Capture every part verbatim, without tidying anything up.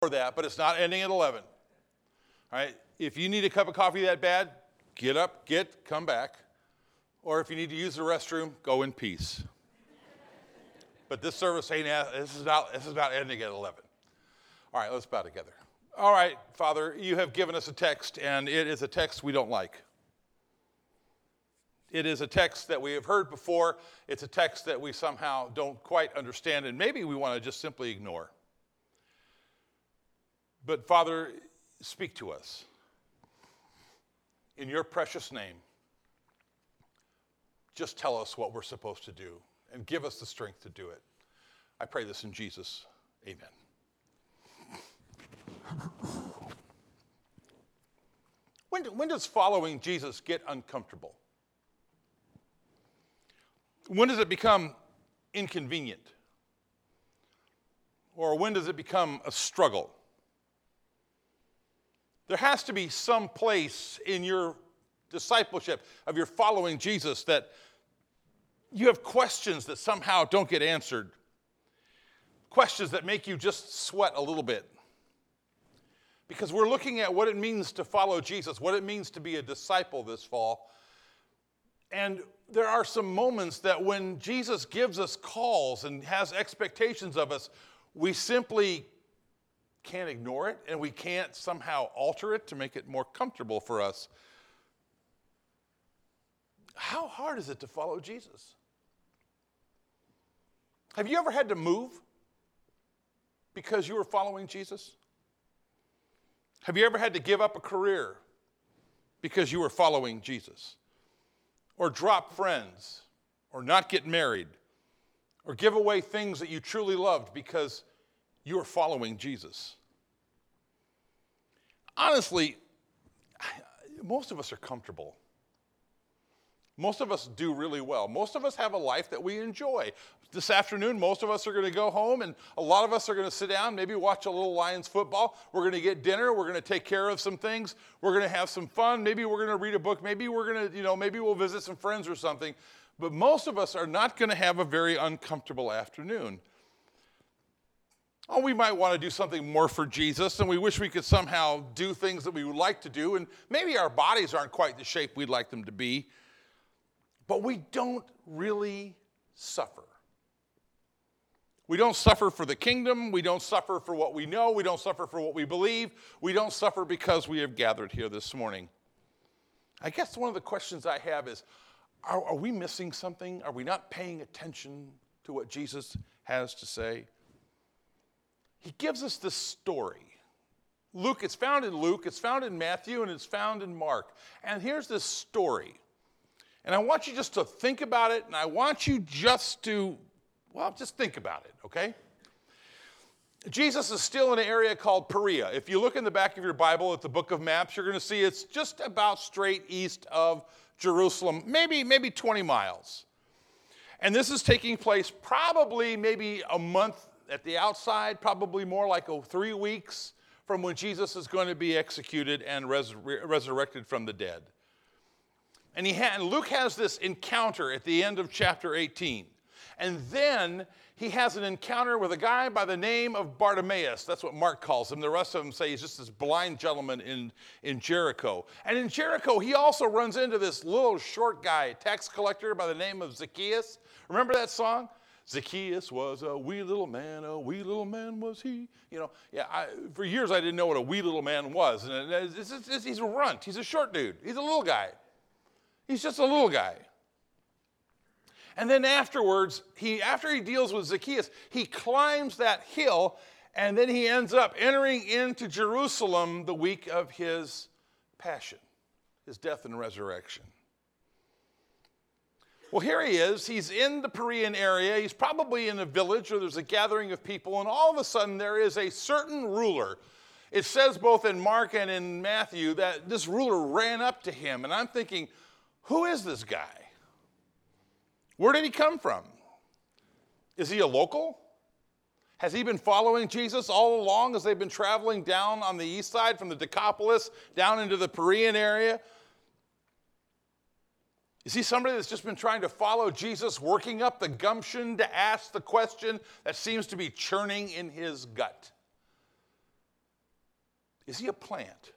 that, but it's not ending at eleven. All right? If you need a cup of coffee that bad, get up, get, come back. Or if you need to use the restroom, go in peace. But this service ain't, this is not, this is not ending at eleven. All right, let's bow together. All right, Father, you have given us a text, and it is a text we don't like. It is a text that we have heard before. It's a text that we somehow don't quite understand, and maybe we want to just simply ignore. But Father, speak to us. In your precious name, just tell us what we're supposed to do and give us the strength to do it. I pray this in Jesus. Amen. When, when does following Jesus get uncomfortable? When does it become inconvenient? Or when does it become a struggle? There has to be some place in your discipleship of your following Jesus that you have questions that somehow don't get answered. Questions that make you just sweat a little bit. Because we're looking at what it means to follow Jesus, what it means to be a disciple this fall. And there are some moments that when Jesus gives us calls and has expectations of us, we simply can't ignore it, and we can't somehow alter it to make it more comfortable for us. How hard is it to follow Jesus? Have you ever had to move because you were following Jesus? Have you ever had to give up a career because you were following Jesus? Or drop friends, or not get married, or give away things that you truly loved because you are following Jesus? Honestly, most of us are comfortable. Most of us do really well. Most of us have a life that we enjoy. This afternoon, most of us are going to go home, and a lot of us are going to sit down, maybe watch a little Lions football. We're going to get dinner. We're going to take care of some things. We're going to have some fun. Maybe we're going to read a book. Maybe we're going to, you know, maybe we'll visit some friends or something. But most of us are not going to have a very uncomfortable afternoon. Oh, we might want to do something more for Jesus, and we wish we could somehow do things that we would like to do, and maybe our bodies aren't quite the shape we'd like them to be, but we don't really suffer. We don't suffer for the kingdom. We don't suffer for what we know. We don't suffer for what we believe. We don't suffer because we have gathered here this morning. I guess one of the questions I have is, are, are we missing something? Are we not paying attention to what Jesus has to say? He gives us this story. Luke, it's found in Luke, it's found in Matthew, and it's found in Mark. And here's this story. And I want you just to think about it, and I want you just to, well, just think about it, okay? Jesus is still in an area called Perea. If you look in the back of your Bible at the book of maps, you're going to see it's just about straight east of Jerusalem, maybe, maybe twenty miles. And this is taking place probably maybe a month at the outside, probably more like oh, three weeks from when Jesus is going to be executed and res- resurrected from the dead. And, he ha- and Luke has this encounter at the end of chapter eighteen. And then he has an encounter with a guy by the name of Bartimaeus. That's what Mark calls him. The rest of them say he's just this blind gentleman in, in Jericho. And in Jericho, he also runs into this little short guy, tax collector by the name of Zacchaeus. Remember that song? Zacchaeus was a wee little man, a wee little man was he. You know, yeah. I, for years I didn't know what a wee little man was. And it's, it's, it's, he's a runt. He's a short dude. He's a little guy. He's just a little guy. And then afterwards, he after he deals with Zacchaeus, he climbs that hill, and then he ends up entering into Jerusalem the week of his passion, his death and resurrection. Well, here he is. He's in the Perean area. He's probably in a village where there's a gathering of people, and all of a sudden there is a certain ruler. It says both in Mark and in Matthew that this ruler ran up to him, and I'm thinking, who is this guy? Where did he come from? Is he a local? Has he been following Jesus all along as they've been traveling down on the east side from the Decapolis down into the Perean area? Is he somebody that's just been trying to follow Jesus, working up the gumption to ask the question that seems to be churning in his gut? Is he a plant?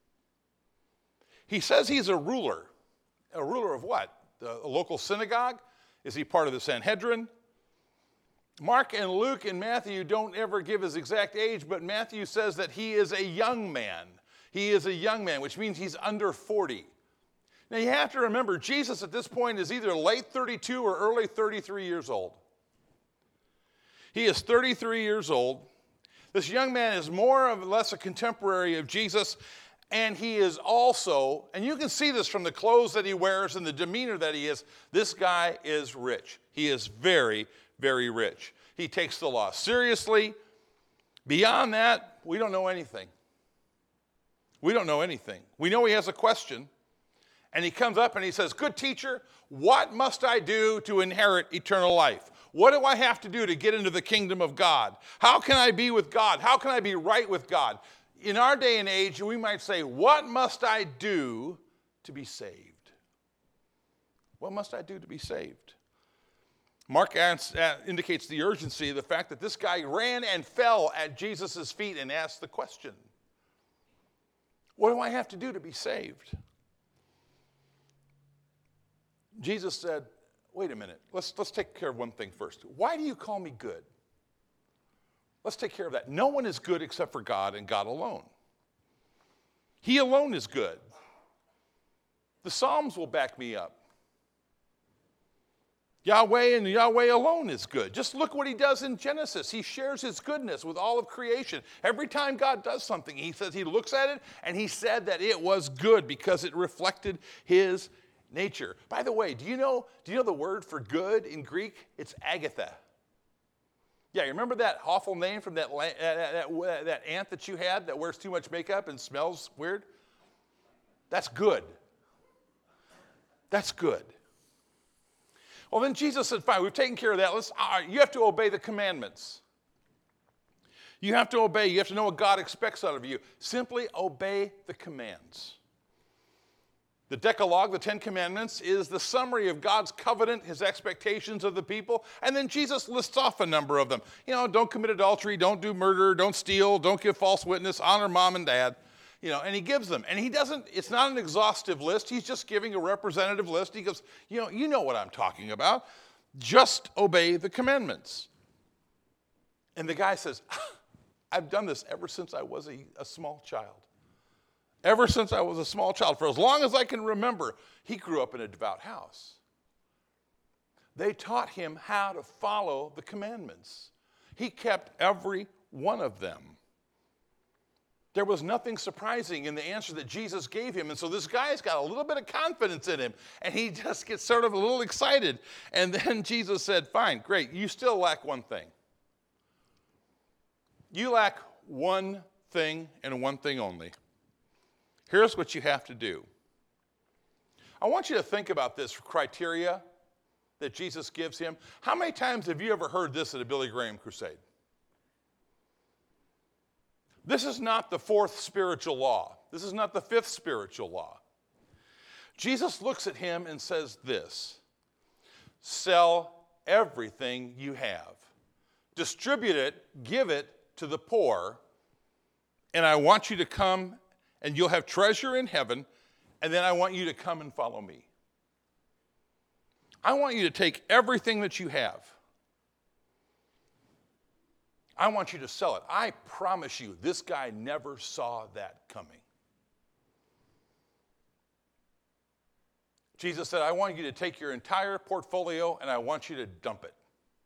He says he's a ruler. A ruler of what? The, a local synagogue? Is he part of the Sanhedrin? Mark and Luke and Matthew don't ever give his exact age, but Matthew says that he is a young man. He is a young man, which means he's under forty. Now you have to remember, Jesus at this point is either late thirty-two or early thirty-three years old. He is thirty-three years old. This young man is more or less a contemporary of Jesus, and he is also, and you can see this from the clothes that he wears and the demeanor that he is, this guy is rich. He is very, very rich. He takes the law seriously. Beyond that, we don't know anything. We don't know anything. We know he has a question, and he comes up and he says, "Good teacher, what must I do to inherit eternal life? What do I have to do to get into the kingdom of God? How can I be with God? How can I be right with God?" In our day and age, we might say, what must I do to be saved? What must I do to be saved? Mark indicates the urgency of the fact that this guy ran and fell at Jesus' feet and asked the question, what do I have to do to be saved? Jesus said, wait a minute, let's, let's take care of one thing first. Why do you call me good? Let's take care of that. No one is good except for God and God alone. He alone is good. The Psalms will back me up. Yahweh and Yahweh alone is good. Just look what he does in Genesis. He shares his goodness with all of creation. Every time God does something, he says he looks at it and he said that it was good because it reflected his nature. By the way, do you know, do you know the word for good in Greek? It's agatha. Yeah, you remember that awful name from that, that, that, that aunt that you had that wears too much makeup and smells weird? That's good. That's good. Well, then Jesus said, fine, we've taken care of that. Let's, all right, you have to obey the commandments. You have to obey. You have to know what God expects out of you. Simply obey the commands. The Decalogue, the Ten Commandments, is the summary of God's covenant, his expectations of the people, and then Jesus lists off a number of them. You know, don't commit adultery, don't do murder, don't steal, don't give false witness, honor mom and dad, you know, and he gives them. And he doesn't, it's not an exhaustive list, he's just giving a representative list. He goes, you know, you know what I'm talking about. Just obey the commandments. And the guy says, I've done this ever since I was a, a small child. Ever since I was a small child, for as long as I can remember, he grew up in a devout house. They taught him how to follow the commandments. He kept every one of them. There was nothing surprising in the answer that Jesus gave him. And so this guy's got a little bit of confidence in him, and he just gets sort of a little excited. And then Jesus said, fine, great, you still lack one thing. You lack one thing and one thing only. Here's what you have to do. I want you to think about this criteria that Jesus gives him. How many times have you ever heard this at a Billy Graham crusade? This is not the fourth spiritual law. This is not the fifth spiritual law. Jesus looks at him and says this, sell everything you have. Distribute it, give it to the poor, and I want you to come and you'll have treasure in heaven, and then I want you to come and follow me. I want you to take everything that you have. I want you to sell it. I promise you, this guy never saw that coming. Jesus said, I want you to take your entire portfolio and I want you to dump it.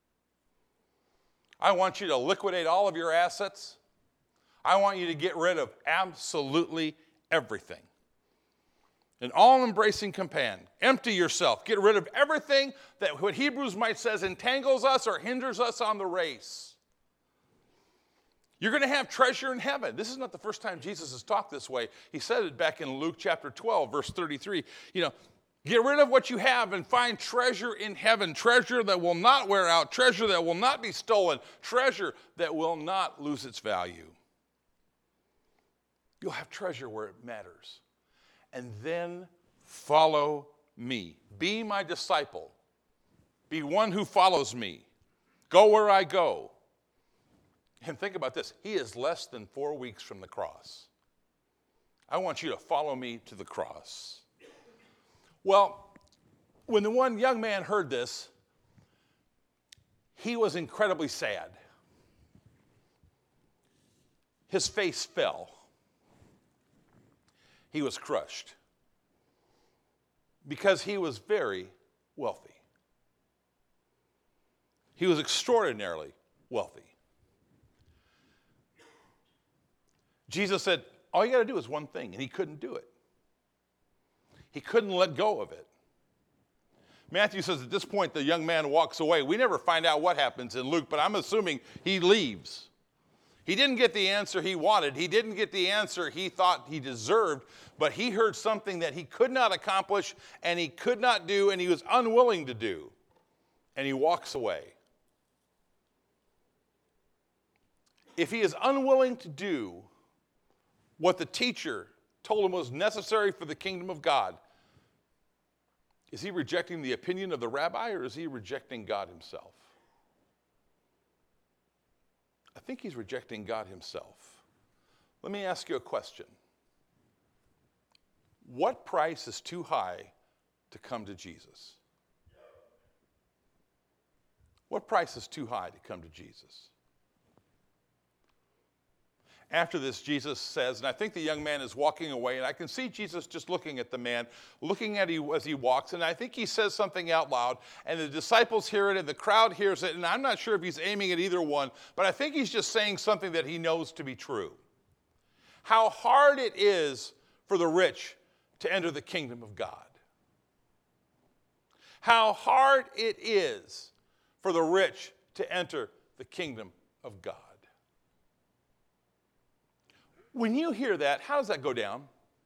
I want you to liquidate all of your assets. I want you to get rid of absolutely everything. An all-embracing companion. Empty yourself. Get rid of everything that what Hebrews might says entangles us or hinders us on the race. You're going to have treasure in heaven. This is not the first time Jesus has talked this way. He said it back in Luke chapter twelve, verse thirty-three. You know, get rid of what you have and find treasure in heaven. Treasure that will not wear out. Treasure that will not be stolen. Treasure that will not lose its value. You'll have treasure where it matters. And then follow me. Be my disciple. Be one who follows me. Go where I go. And think about this. He is less than four weeks from the cross. I want you to follow me to the cross. Well, when the one young man heard this, he was incredibly sad. His face fell. He was crushed because he was very wealthy. He was extraordinarily wealthy. Jesus said, all you got to do is one thing, and he couldn't do it. He couldn't let go of it. Matthew says at this point the young man walks away. We never find out what happens in Luke, but I'm assuming he leaves. He didn't get the answer he wanted. He didn't get the answer he thought he deserved, but he heard something that he could not accomplish and he could not do and he was unwilling to do. And he walks away. If he is unwilling to do what the teacher told him was necessary for the kingdom of God, is he rejecting the opinion of the rabbi or is he rejecting God himself? I think he's rejecting God himself. Let me ask you a question. What price is too high to come to Jesus? What price is too high to come to Jesus? After this, Jesus says, and I think the young man is walking away, and I can see Jesus just looking at the man, looking at him as he walks, and I think he says something out loud, and the disciples hear it, and the crowd hears it, and I'm not sure if he's aiming at either one, but I think he's just saying something that he knows to be true. How hard it is for the rich to enter the kingdom of God. How hard it is for the rich to enter the kingdom of God. When you hear that, how does that go down?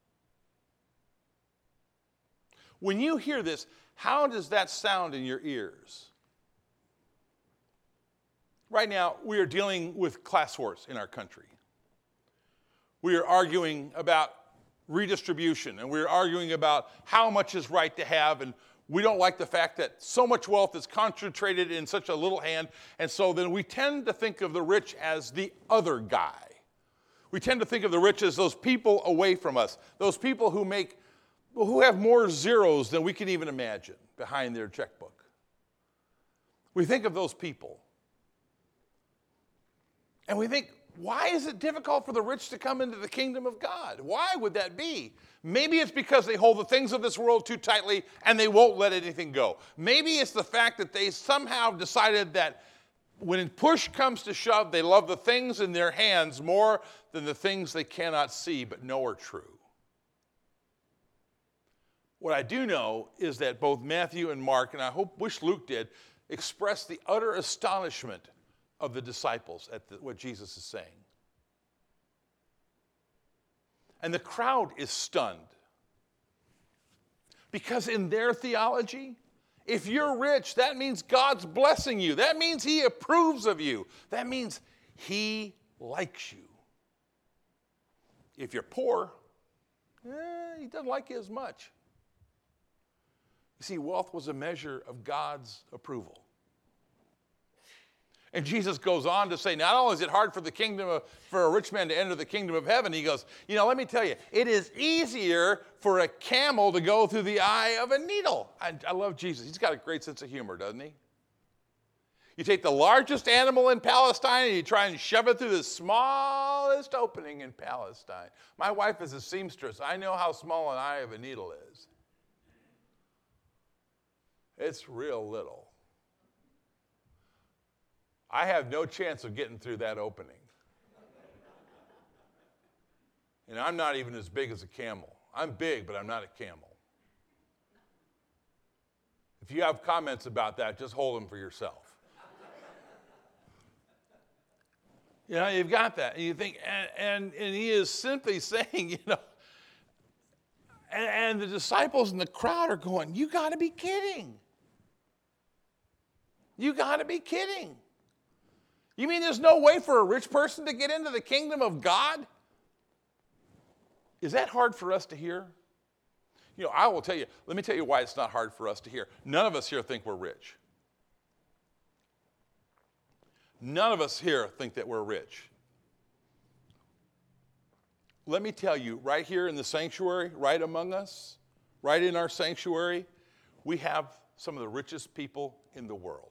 When you hear this, how does that sound in your ears? Right now, we are dealing with class wars in our country. We are arguing about redistribution, and we're arguing about how much is right to have, and we don't like the fact that so much wealth is concentrated in such a little hand, and so then we tend to think of the rich as the other guy. We tend to think of the rich as those people away from us, those people who make, who have more zeros than we can even imagine behind their checkbook. We think of those people. And we think, why is it difficult for the rich to come into the kingdom of God? Why would that be? Maybe it's because they hold the things of this world too tightly and they won't let anything go. Maybe it's the fact that they somehow decided that when push comes to shove, they love the things in their hands more than the things they cannot see but know are true. What I do know is that both Matthew and Mark, and I hope wish Luke did, express the utter astonishment of the disciples at the, what Jesus is saying. And the crowd is stunned. Because in their theology, if you're rich, that means God's blessing you. That means he approves of you. That means he likes you. If you're poor, eh, he doesn't like you as much. You see, wealth was a measure of God's approval. And Jesus goes on to say, not only is it hard for the kingdom of, for a rich man to enter the kingdom of heaven, he goes, you know, let me tell you, it is easier for a camel to go through the eye of a needle. I, I love Jesus. He's got a great sense of humor, doesn't he? You take the largest animal in Palestine and you try and shove it through the smallest opening in Palestine. My wife is a seamstress. I know how small an eye of a needle is. It's real little. I have no chance of getting through that opening. And I'm not even as big as a camel. I'm big, but I'm not a camel. If you have comments about that, just hold them for yourself. You know, you've got that. And you think, and, and, and he is simply saying, you know, and, and the disciples in the crowd are going, you got to be kidding. You got to be kidding. You mean there's no way for a rich person to get into the kingdom of God? Is that hard for us to hear? You know, I will tell you, let me tell you why it's not hard for us to hear. None of us here think we're rich. None of us here think that we're rich. let me tell you, right here in the sanctuary, right among us, right in our sanctuary, we have some of the richest people in the world.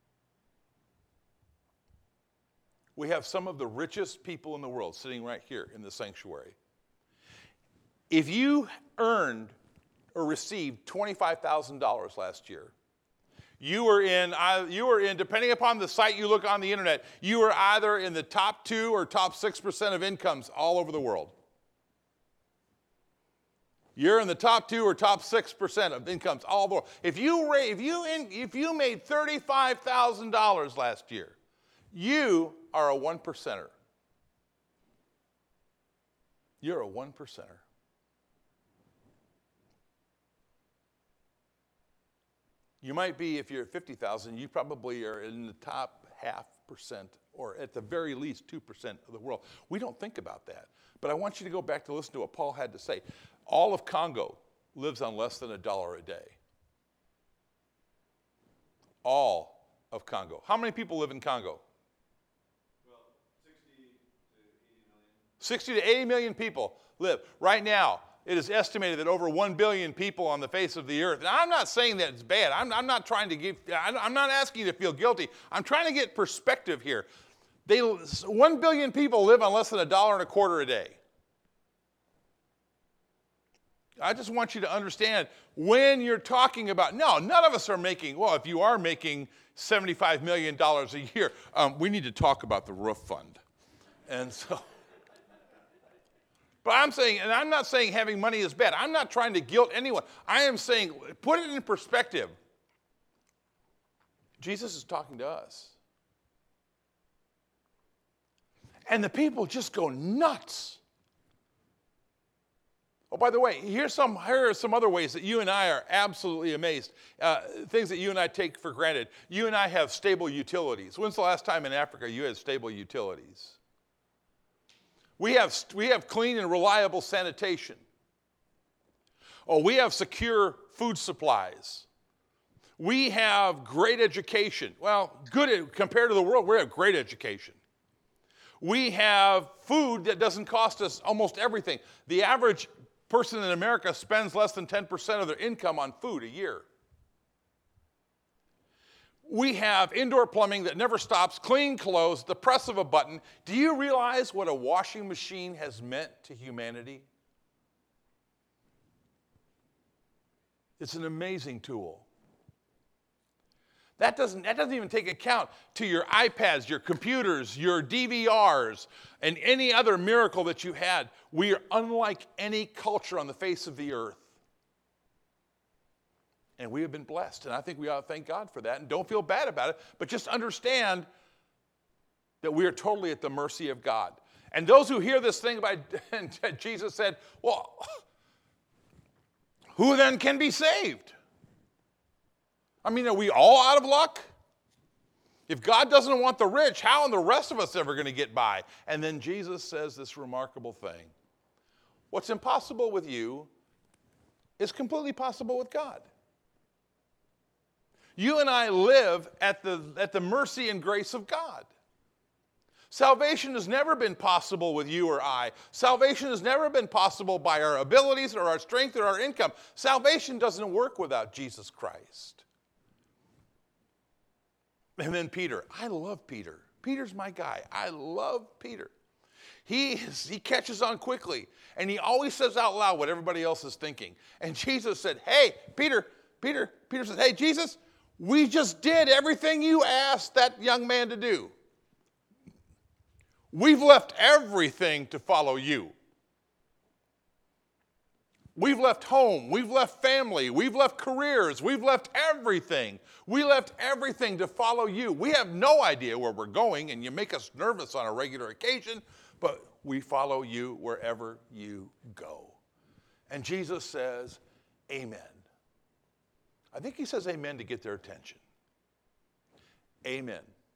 We have some of the richest people in the world sitting right here in the sanctuary. If you earned or received twenty-five thousand dollars last year, you were in, you were in, depending upon the site you look on the internet, you were either in the top two or top six percent of incomes all over the world. You're in the top two or top six percent of incomes all over the world. If you, if you, in, if you made thirty-five thousand dollars last year, you are a one percenter. You're a one percenter. You might be, if you're at fifty thousand, you probably are in the top half percent, or at the very least two percent of the world. We don't think about that. But I want you to go back to listen to what Paul had to say. All of Congo lives on less than a dollar a day. All of Congo. How many people live in Congo? Well, sixty to eighty million. sixty to eighty million people live. Right now, it is estimated that over one billion people on the face of the earth. And I'm not saying that it's bad. I'm, I'm not trying to give, I'm not asking you to feel guilty. I'm trying to get perspective here. They, one billion people live on less than a dollar and a quarter a day. I just want you to understand when you're talking about, no, none of us are making, well, if you are making seventy-five million dollars a year, um, we need to talk about the roof fund. And so, but I'm saying, and I'm not saying having money is bad. I'm not trying to guilt anyone. I am saying, put it in perspective. Jesus is talking to us. And the people just go nuts. Oh, by the way, here's some, here are some other ways that you and I are absolutely amazed. Uh, things that you and I take for granted. You and I have stable utilities. When's the last time in Africa you had stable utilities? We have, we have clean and reliable sanitation. Oh, we have secure food supplies. We have great education. Well, good compared to the world, we have great education. We have food that doesn't cost us almost everything. The average person in America spends less than ten percent of their income on food a year. We have indoor plumbing that never stops, clean clothes, the press of a button. Do you realize what a washing machine has meant to humanity? It's an amazing tool. That doesn't, that doesn't even take account to your iPads, your computers, your D V Rs, and any other miracle that you had. We are unlike any culture on the face of the earth. And we have been blessed, and I think we ought to thank God for that. And don't feel bad about it, but just understand that we are totally at the mercy of God. And those who hear this thing about Jesus said, well, who then can be saved? I mean, are we all out of luck? If God doesn't want the rich, how are the rest of us ever going to get by? And then Jesus says this remarkable thing. What's impossible with you is completely possible with God. You and I live at the, at the mercy and grace of God. Salvation has never been possible with you or I. Salvation has never been possible by our abilities or our strength or our income. Salvation doesn't work without Jesus Christ. And then Peter. I love Peter. Peter's my guy. I love Peter. He, is, he catches on quickly, and he always says out loud what everybody else is thinking. And Jesus said, hey, Peter, Peter, Peter said, hey, Jesus, we just did everything you asked that young man to do. We've left everything to follow you. We've left home, we've left family, we've left careers, we've left everything. We left everything to follow you. We have no idea where we're going, and you make us nervous on a regular occasion, but we follow you wherever you go. And Jesus says, amen. I think he says amen to get their attention. Amen.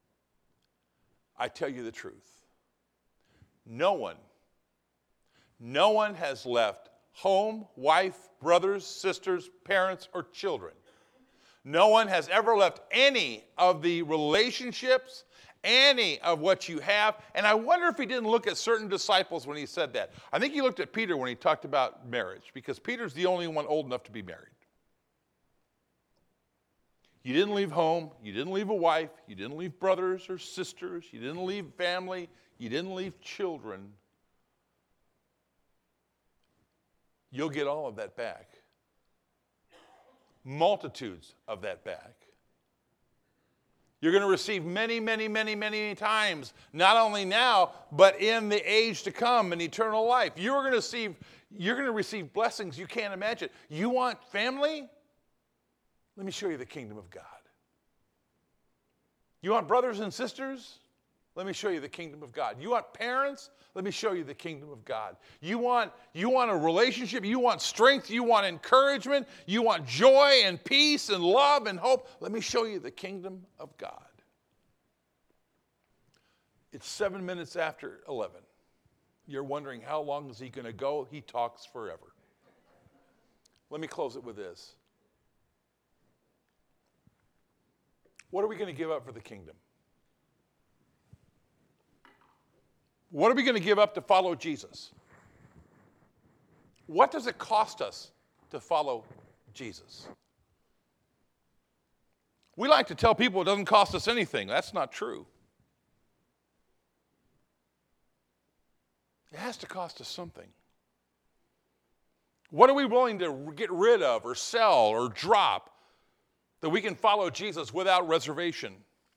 I tell you the truth. No one, no one has left home, wife, brothers, sisters, parents, or children. No one has ever left any of the relationships any of what you have. And I wonder if he didn't look at certain disciples when he said that. I think he looked at Peter when he talked about marriage, because Peter's the only one old enough to be married. You didn't leave home. You didn't leave a wife. You didn't leave brothers or sisters. You didn't leave family. You didn't leave children. You'll get all of that back. Multitudes of that back. You're going to receive many, many, many, many times, not only now, but in the age to come in eternal life. You're going to receive, you're going to receive blessings you can't imagine. You want family? Let me show you the kingdom of God. You want brothers and sisters? Let me show you the kingdom of God. You want parents? Let me show you the kingdom of God. You want, you want a relationship? You want strength? You want encouragement? You want joy and peace and love and hope? Let me show you the kingdom of God. It's seven minutes after eleven. You're wondering, how long is he going to go? He talks forever. Let me close it with this. What are we going to give up for the kingdom? What are we going to give up to follow Jesus? What does it cost us to follow Jesus? We like to tell people it doesn't cost us anything. That's not true. It has to cost us something. What are we willing to get rid of or sell or drop that we can follow Jesus without reservation?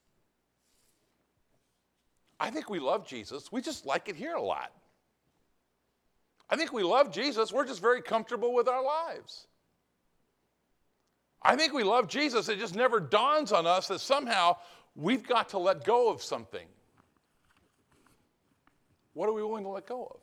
I think we love Jesus. We just like it here a lot. I think we love Jesus. We're just very comfortable with our lives. I think we love Jesus. It just never dawns on us that somehow we've got to let go of something. What are we willing to let go of?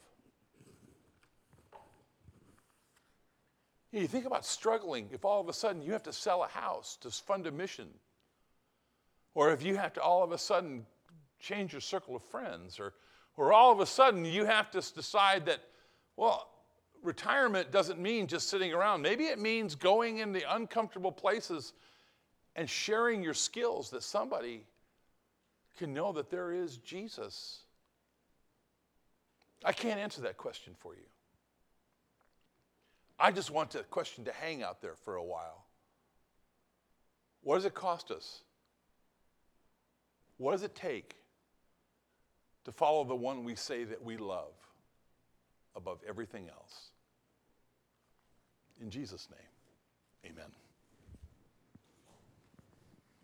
You think about struggling if all of a sudden you have to sell a house to fund a mission, or if you have to all of a sudden change your circle of friends, or, or all of a sudden you have to decide that, well, retirement doesn't mean just sitting around. Maybe it means going in the uncomfortable places and sharing your skills that somebody can know that there is Jesus. I can't answer that question for you. I just want that question to hang out there for a while. What does it cost us? What does it take to follow the one we say that we love above everything else? In Jesus' name, amen.